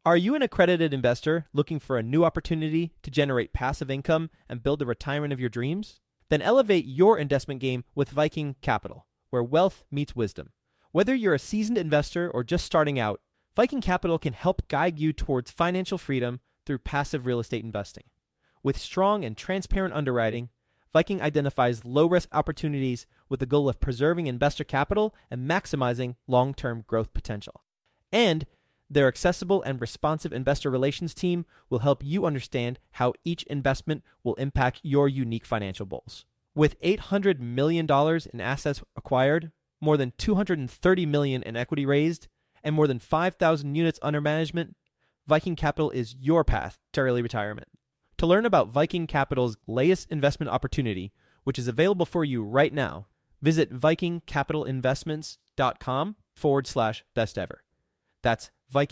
Are you an accredited investor looking for a new opportunity to generate passive income and build the retirement of your dreams? Then elevate your investment game with Viking Capital, where wealth meets wisdom. Whether you're a seasoned investor or just starting out, Viking Capital can help guide you towards financial freedom through passive real estate investing. With strong and transparent underwriting, Viking identifies low-risk opportunities with the goal of preserving investor capital and maximizing long-term growth potential. And their accessible and responsive investor relations team will help you understand how each investment will impact your unique financial goals. With $800 million in assets acquired, more than $230 million in equity raised, and more than 5,000 units under management, Viking Capital is your path to early retirement. To learn about Viking Capital's latest investment opportunity, which is available for you right now, visit vikingcapitalinvestments.com/best ever. That's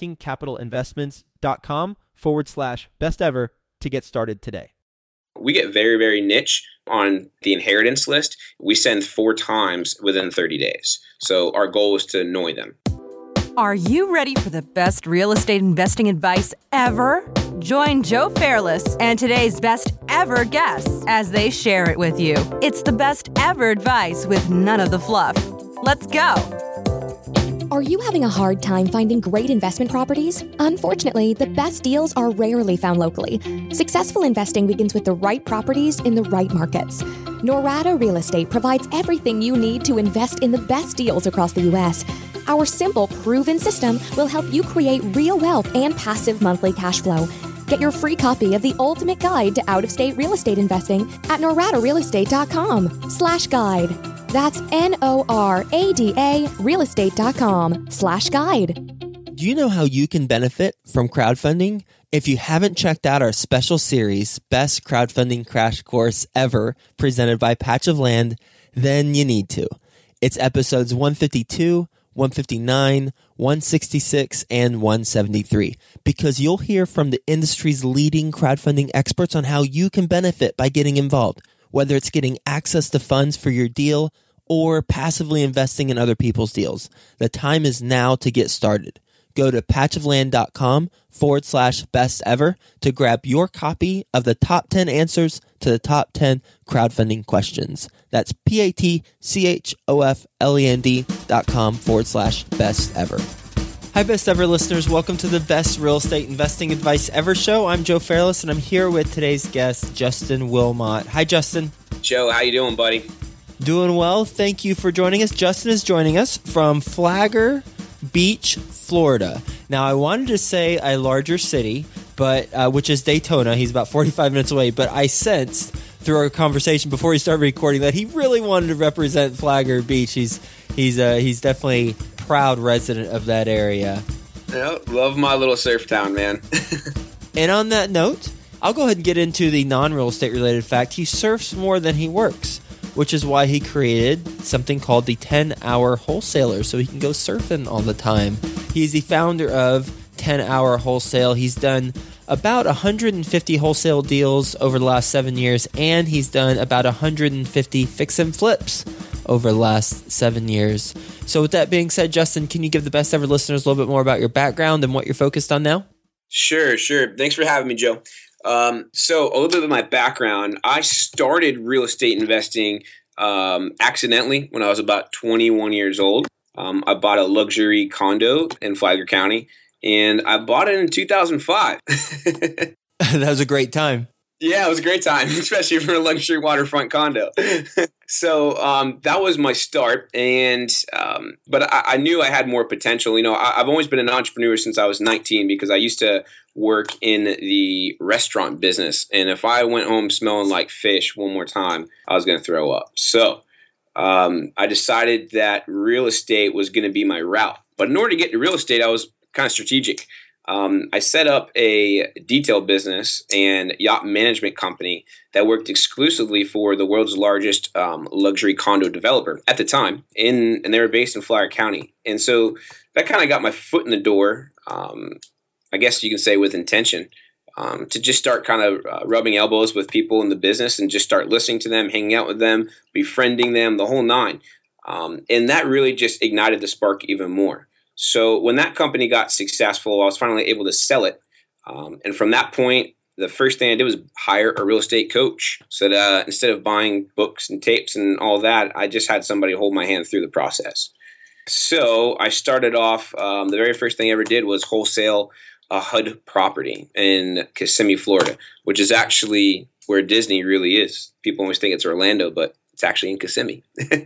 vikingcapitalinvestments.com/best ever to get started today. We get very, very niche on the inheritance list. We send 4 times within 30 days. So our goal is to annoy them. Are you ready for the best real estate investing advice ever? Join Joe Fairless and today's best ever guests as they share it with you. It's the best ever advice with none of the fluff. Let's go. Are you having a hard time finding great investment properties? Unfortunately, the best deals are rarely found locally. Successful investing begins with the right properties in the right markets. Norada Real Estate provides everything you need to invest in the best deals across the U.S. Our simple, proven system will help you create real wealth and passive monthly cash flow. Get your free copy of the ultimate guide to out-of-state real estate investing at noradarealestate.com/guide. That's NORADA realestate.com/guide. Do you know how you can benefit from crowdfunding? If you haven't checked out our special series, Best Crowdfunding Crash Course Ever, presented by Patch of Land, then you need to. It's episodes 152, 159, 166, and 173, because you'll hear from the industry's leading crowdfunding experts on how you can benefit by getting involved, whether it's getting access to funds for your deal or passively investing in other people's deals. The time is now to get started. Go to patchofland.com/best ever to grab your copy of the top 10 answers to the top 10 crowdfunding questions. That's patchofland.com/best ever. Hi, Best Ever listeners. Welcome to the Best Real Estate Investing Advice Ever show. I'm Joe Fairless, and I'm here with today's guest, Justin Wilmot. Hi, Justin. Joe, how you doing, buddy? Doing well. Thank you for joining us. Justin is joining us from Flagler Beach, Florida. Now, I wanted to say a larger city, but which is Daytona. He's about 45 minutes away, but I sensed through our conversation before he started recording that he really wanted to represent Flagler Beach. He's definitely a proud resident of that area. Yeah, love my little surf town, man. And on that note, I'll go ahead and get into the non-real estate related fact. He surfs more than he works, which is why he created something called the 10-Hour Wholesaler, so he can go surfing all the time. He's the founder of 10-Hour Wholesale. He's done about 150 wholesale deals over the last 7 years, and he's done about 150 fix and flips over the last 7 years. So with that being said, Justin, can you give the Best Ever listeners a little bit more about your background and what you're focused on now? Sure. Thanks for having me, Joe. So a little bit of my background. I started real estate investing accidentally when I was about 21 years old. I bought a luxury condo in Flagler County, and I bought it in 2005. That was a great time. Yeah, it was a great time, especially for a luxury waterfront condo. So that was my start, and but I knew I had more potential. You know, I've always been an entrepreneur since I was 19 because I used to work in the restaurant business, and if I went home smelling like fish one more time, I was going to throw up. So I decided that real estate was going to be my route. But in order to get to real estate, I was kind of strategic. I set up a detail business and yacht management company that worked exclusively for the world's largest luxury condo developer at the time, and they were based in Flagler County. And so that kind of got my foot in the door, I guess you can say with intention, to just start kind of rubbing elbows with people in the business and just start listening to them, hanging out with them, befriending them, the whole nine. And that really just ignited the spark even more. So when that company got successful, I was finally able to sell it. And from that point, the first thing I did was hire a real estate coach. So that instead of buying books and tapes and all that, I just had somebody hold my hand through the process. So I started off, the very first thing I ever did was wholesale a HUD property in Kissimmee, Florida, which is actually where Disney really is. People always think it's Orlando, but it's actually in Kissimmee.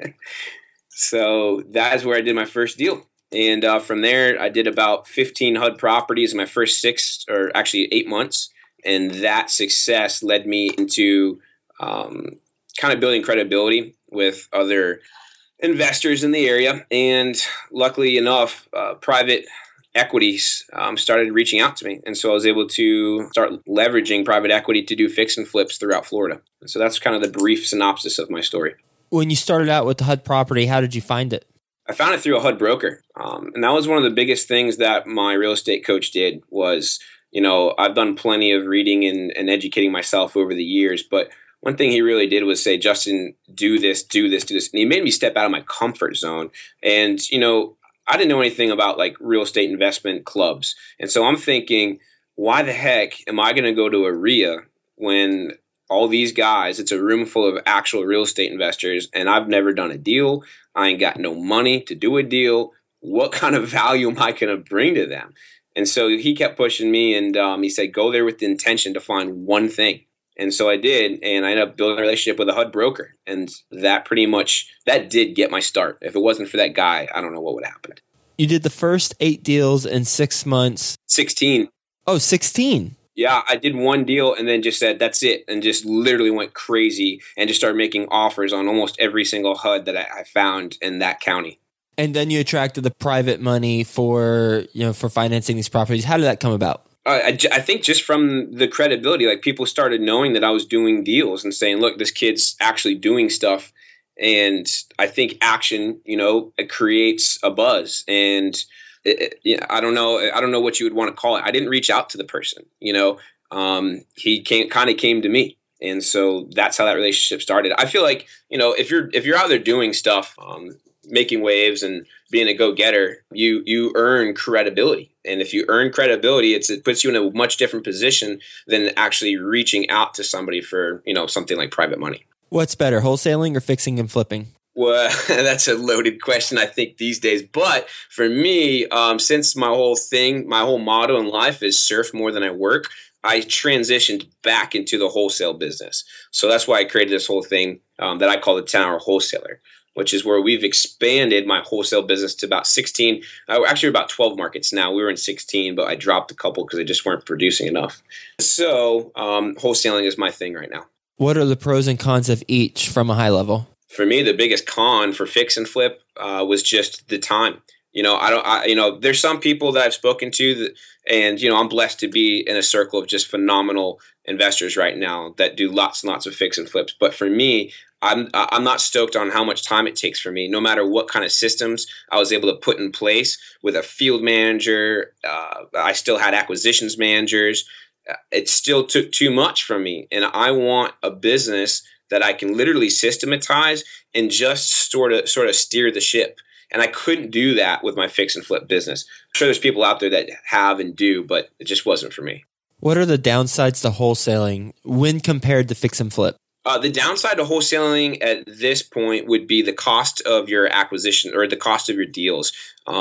So that is where I did my first deal. And from there, I did about 15 HUD properties in my first 8 months. And that success led me into kind of building credibility with other investors in the area. And luckily enough, private equities started reaching out to me. And so I was able to start leveraging private equity to do fix and flips throughout Florida. And so that's kind of the brief synopsis of my story. When you started out with the HUD property, how did you find it? I found it through a HUD broker. And that was one of the biggest things that my real estate coach did was, I've done plenty of reading and educating myself over the years. But one thing he really did was say, Justin, do this, do this, do this. And he made me step out of my comfort zone. And, I didn't know anything about like real estate investment clubs. And so I'm thinking, why the heck am I going to go to a RIA when all these guys, it's a room full of actual real estate investors, and I've never done a deal. I ain't got no money to do a deal. What kind of value am I going to bring to them? And so he kept pushing me, and he said, go there with the intention to find one thing. And so I did, and I ended up building a relationship with a HUD broker. And that did get my start. If it wasn't for that guy, I don't know what would have happened. You did the first 8 deals in 6 months. 16. Oh, 16. Yeah, I did one deal and then just said, that's it. And just literally went crazy and just started making offers on almost every single HUD that I found in that county. And then you attracted the private money for financing these properties. How did that come about? I think just from the credibility, like people started knowing that I was doing deals and saying, look, this kid's actually doing stuff. And I think action, it creates a buzz. And I don't know what you would want to call it. I didn't reach out to the person, he came to me. And so that's how that relationship started. I feel like, if you're out there doing stuff, making waves and being a go-getter, you earn credibility. And if you earn credibility, it puts you in a much different position than actually reaching out to somebody for, something like private money. What's better, wholesaling or fixing and flipping? Well, that's a loaded question, I think, these days. But for me, since my whole motto in life is surf more than I work, I transitioned back into the wholesale business. So that's why I created this whole thing that I call the 10-hour wholesaler, which is where we've expanded my wholesale business to about 16, actually about 12 markets now. We were in 16, but I dropped a couple because they just weren't producing enough. So wholesaling is my thing right now. What are the pros and cons of each from a high level? For me, the biggest con for fix and flip was just the time. There's some people that I've spoken to and I'm blessed to be in a circle of just phenomenal investors right now that do lots and lots of fix and flips. But for me, I'm not stoked on how much time it takes for me. No matter what kind of systems I was able to put in place with a field manager, I still had acquisitions managers. It still took too much from me. And I want a business that I can literally systematize and just sort of steer the ship. And I couldn't do that with my fix and flip business. I'm sure there's people out there that have and do, but it just wasn't for me. What are the downsides to wholesaling when compared to fix and flip? The downside to wholesaling at this point would be the cost of your acquisition or the cost of your deals.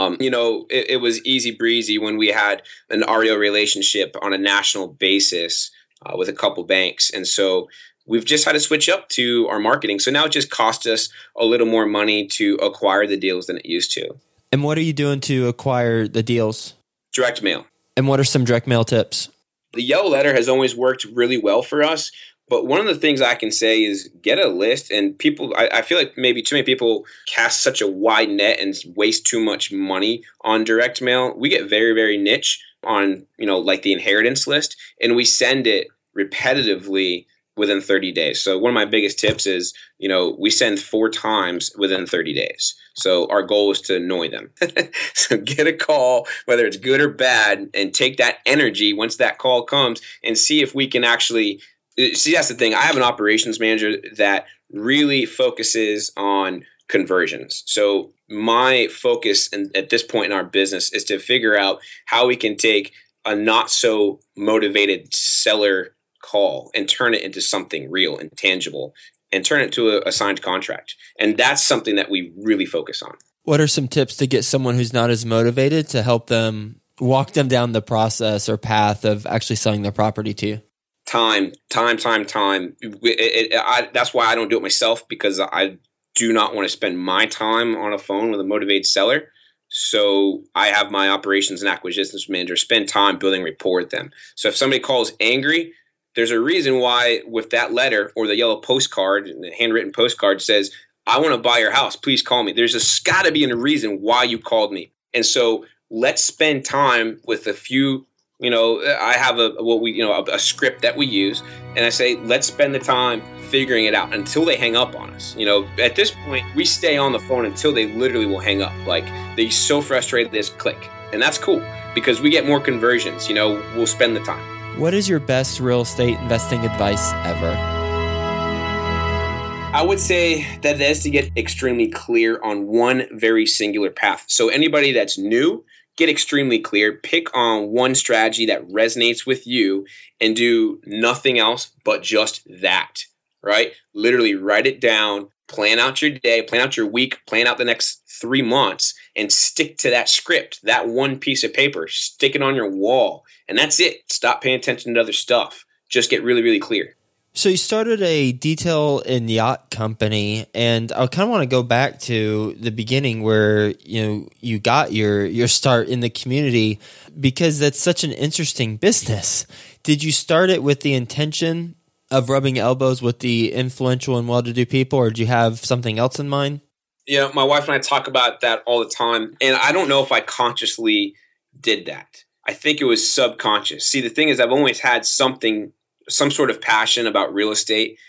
It was easy breezy when we had an REO relationship on a national basis with a couple banks. And so we've just had to switch up to our marketing. So now it just costs us a little more money to acquire the deals than it used to. And what are you doing to acquire the deals? Direct mail. And what are some direct mail tips? The yellow letter has always worked really well for us. But one of the things I can say is get a list. And people, I feel like maybe too many people cast such a wide net and waste too much money on direct mail. We get very, very niche on, like the inheritance list, and we send it repetitively within 30 days. So one of my biggest tips is, we send 4 times within 30 days. So our goal is to annoy them. So get a call, whether it's good or bad, and take that energy once that call comes and see if we can actually – see, that's the thing. I have an operations manager that really focuses on conversions. So my focus at this point in our business is to figure out how we can take a not so motivated seller call and turn it into something real and tangible and turn it to a signed contract. And that's something that we really focus on. What are some tips to get someone who's not as motivated to help them walk them down the process or path of actually selling their property to you? Time. That's why I don't do it myself, because I do not want to spend my time on a phone with a motivated seller. So I have my operations and acquisitions manager spend time building rapport with them. So if somebody calls angry, there's a reason why with that letter or the yellow postcard, the handwritten postcard says, I want to buy your house. Please call me. There's got to be a reason why you called me. And so let's spend time with a few, I have a script that we use. And I say, let's spend the time figuring it out until they hang up on us. At this point, we stay on the phone until they literally will hang up. Like, they're so frustrated, they just click. And that's cool because we get more conversions. We'll spend the time. What is your best real estate investing advice ever? I would say that is to get extremely clear on one very singular path. So anybody that's new, get extremely clear, pick on one strategy that resonates with you and do nothing else but just that, right? Literally write it down, plan out your day, plan out your week, plan out the next 3 months, and stick to that script, that one piece of paper, stick it on your wall. And that's it. Stop paying attention to other stuff. Just get really, really clear. So you started a detail and yacht company, and I kind of want to go back to the beginning where you got your start in the community, because that's such an interesting business. Did you start it with the intention of rubbing elbows with the influential and well-to-do people, or did you have something else in mind? Yeah, my wife and I talk about that all the time, and I don't know if I consciously did that. I think it was subconscious. See, the thing is, I've always had some sort of passion about real estate.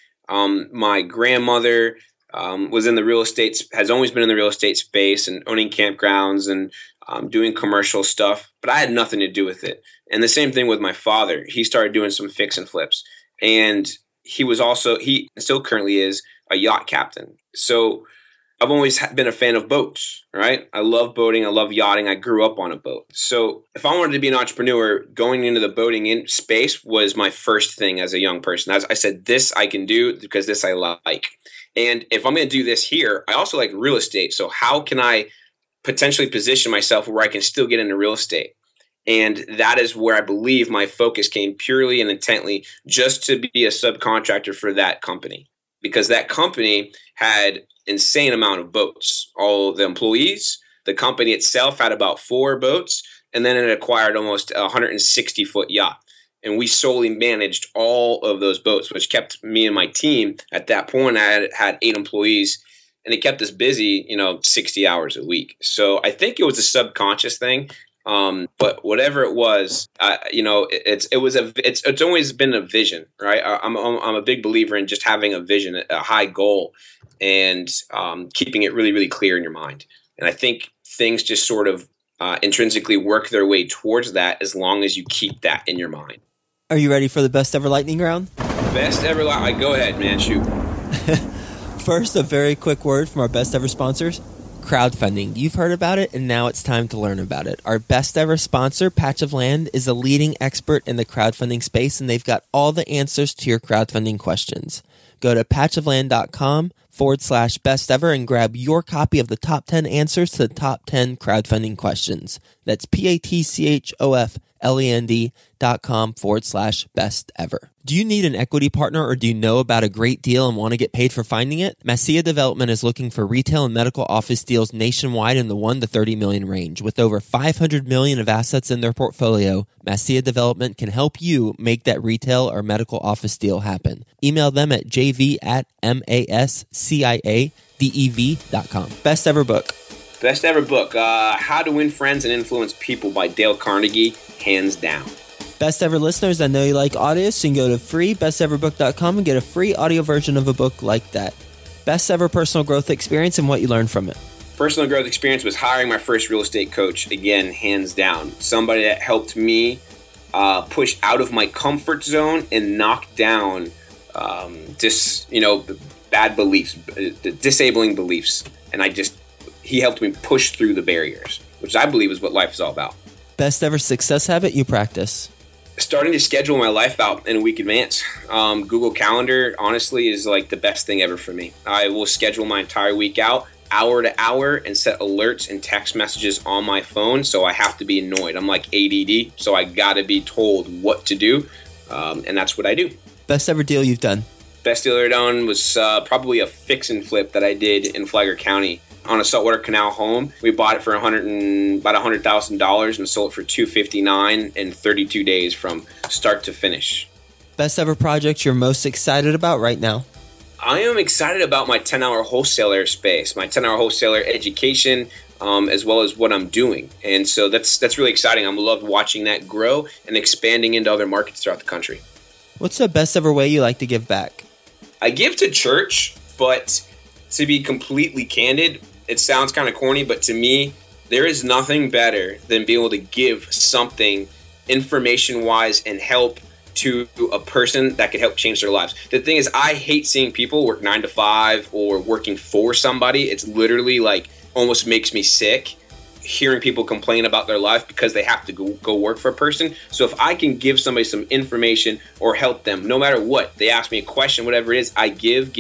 My grandmother was in the real estate, has always been in the real estate space and owning campgrounds and doing commercial stuff, but I had nothing to do with it. And the same thing with my father. He started doing some fix and flips, and he still currently is a yacht captain. So I've always been a fan of boats, right? I love boating. I love yachting. I grew up on a boat. So if I wanted to be an entrepreneur, going into the boating space was my first thing as a young person. As I said, this I can do because this I like. And if I'm going to do this here, I also like real estate. So how can I potentially position myself where I can still get into real estate? And that is where I believe my focus came purely and intently, just to be a subcontractor for that company. Because that company had insane amount of boats. All the employees, the company itself had about 4 boats, and then it acquired almost a 160-foot yacht. And we solely managed all of those boats, which kept me and my team. At that point, I had 8 employees, and it kept us busy, 60 hours a week. So I think it was a subconscious thing. But whatever it was, it's always been a vision, right? I'm a big believer in just having a vision, a high goal, and keeping it really, really clear in your mind. And I think things just sort of intrinsically work their way towards that as long as you keep that in your mind. Are you ready for the best ever lightning round? Best ever go ahead, man. Shoot. First, a very quick word from our best ever sponsors. Crowdfunding. You've heard about it, and now it's time to learn about it. Our best ever sponsor, Patch of Land, is a leading expert in the crowdfunding space, and they've got all the answers to your crowdfunding questions. Go to patchofland.com/best ever and grab your copy of the top 10 answers to the top 10 crowdfunding questions. That's patchofland.com/best ever. Do you need an equity partner, or do you know about a great deal and want to get paid for finding it? Massia Development is looking for retail and medical office deals nationwide in the 1 to 30 million range. With over 500 million of assets in their portfolio, Massia Development can help you make that retail or medical office deal happen. Email them at jv@massiadev.com. Best ever book. Best ever book, How to Win Friends and Influence People by Dale Carnegie, hands down. Best ever listeners, I know you like audio, so you can go to freebesteverbook.com and get a free audio version of a book like that. Best ever personal growth experience and what you learned from it. Personal growth experience was hiring my first real estate coach, again, hands down. Somebody that helped me push out of my comfort zone and knock down bad beliefs, disabling beliefs. And he helped me push through the barriers, which I believe is what life is all about. Best ever success habit you practice? Starting to schedule my life out in a week advance. Google Calendar, honestly, is like the best thing ever for me. I will schedule my entire week out, hour to hour, and set alerts and text messages on my phone, so I have to be annoyed. I'm like ADD, so I gotta be told what to do, and that's what I do. Best ever deal you've done? Best deal ever done was probably a fix and flip that I did in Flagler County on a saltwater canal home. We bought it for about $100,000 and sold it for $259 in 32 days from start to finish. Best ever project you're most excited about right now? I am excited about my 10-hour wholesaler space, my 10-hour wholesaler education, as well as what I'm doing. And so that's really exciting. I love watching that grow and expanding into other markets throughout the country. What's the best ever way you like to give back? I give to church, but to be completely candid, it sounds kind of corny, but to me, there is nothing better than being able to give something information-wise and help to a person that could help change their lives. The thing is, I hate seeing people work 9 to 5 or working for somebody. It's literally like almost makes me sick hearing people complain about their life because they have to go work for a person. So if I can give somebody some information or help them, no matter what, they ask me a question, whatever it is, I give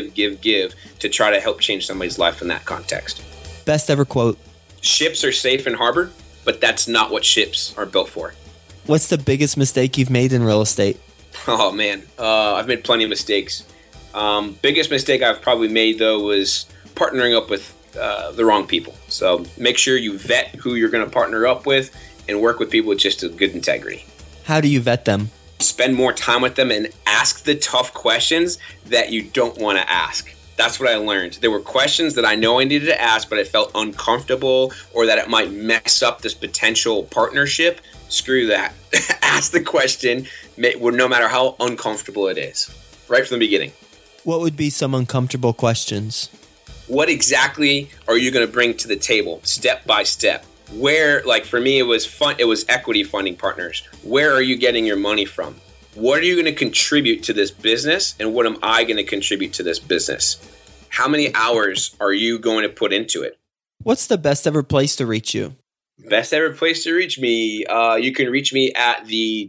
to try to help change somebody's life in that context. Best ever quote? Ships are safe in harbor, but that's not what ships are built for. What's the biggest mistake you've made in real estate? Oh man, I've made plenty of mistakes. Biggest mistake I've probably made though was partnering up with the wrong people. So make sure you vet who you're going to partner up with and work with people with just a good integrity. How do you vet them? Spend more time with them and ask the tough questions that you don't want to ask. That's what I learned. There were questions that I know I needed to ask, but I felt uncomfortable or that it might mess up this potential partnership. Screw that. Ask the question, no matter how uncomfortable it is, right from the beginning. What would be some uncomfortable questions? What exactly are you going to bring to the table, step by step? Where, like for me, it was equity funding partners. Where are you getting your money from? What are you going to contribute to this business, and what am I going to contribute to this business? How many hours are you going to put into it? What's the best ever place to reach you? Best ever place to reach me. You can reach me at the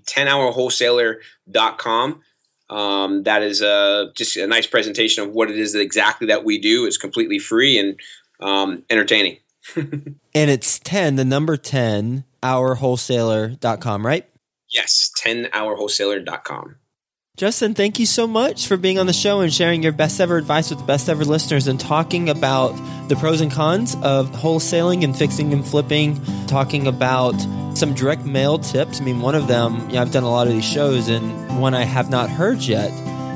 10hourwholesaler.com. That is just a nice presentation of what it is exactly that we do. It's completely free and entertaining. And it's 10, the number 10, hourwholesaler.com, right? Yes, 10hourwholesaler.com. Justin, thank you so much for being on the show and sharing your best ever advice with the best ever listeners and talking about the pros and cons of wholesaling and fixing and flipping, talking about some direct mail tips. I mean, one of them, I've done a lot of these shows, and one I have not heard yet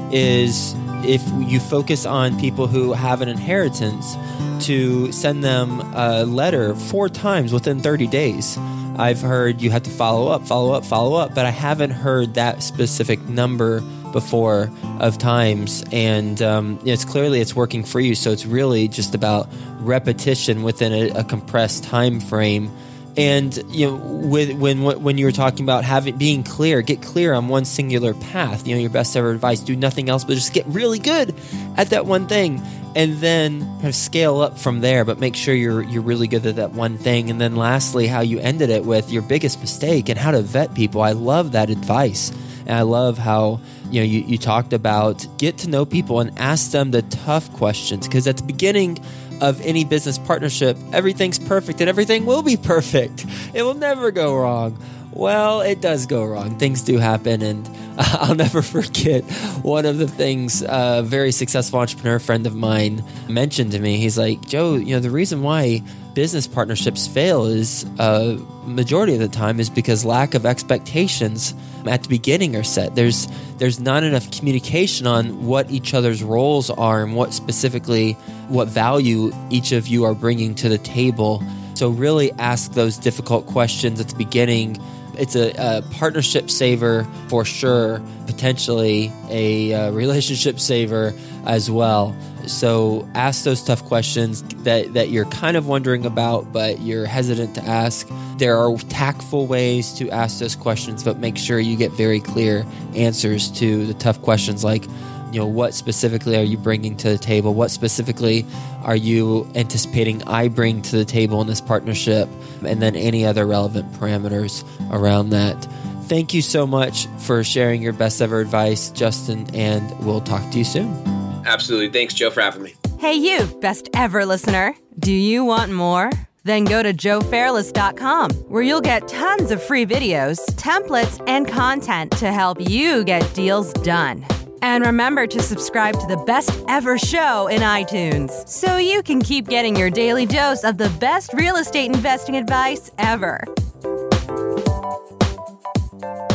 is if you focus on people who have an inheritance, to send them a letter 4 times within 30 days. I've heard you have to follow up, but I haven't heard that specific number before of times. And it's clearly it's working for you. So it's really just about repetition within a compressed time frame. And when you were talking about being clear, get clear on one singular path. Your best ever advice: do nothing else but just get really good at that one thing, and then kind of scale up from there. But make sure you're really good at that one thing. And then lastly, how you ended it with your biggest mistake and how to vet people. I love that advice, and I love how you talked about get to know people and ask them the tough questions, because at the beginning of any business partnership, everything's perfect and everything will be perfect. It will never go wrong. Well, it does go wrong. Things do happen, and I'll never forget one of the things a very successful entrepreneur friend of mine mentioned to me. He's like, Joe, the reason why business partnerships fail is majority of the time is because lack of expectations at the beginning are set. There's not enough communication on what each other's roles are and what value each of you are bringing to the table. So really ask those difficult questions at the beginning. It's a partnership saver for sure, potentially a relationship saver as well. So ask those tough questions that you're kind of wondering about, but you're hesitant to ask. There are tactful ways to ask those questions, but make sure you get very clear answers to the tough questions like, what specifically are you bringing to the table? What specifically are you anticipating I bring to the table in this partnership? And then any other relevant parameters around that. Thank you so much for sharing your best ever advice, Justin, and we'll talk to you soon. Absolutely. Thanks, Joe, for having me. Hey, you, best ever listener. Do you want more? Then go to joefairless.com, where you'll get tons of free videos, templates, and content to help you get deals done. And remember to subscribe to the Best Ever Show in iTunes, so you can keep getting your daily dose of the best real estate investing advice ever.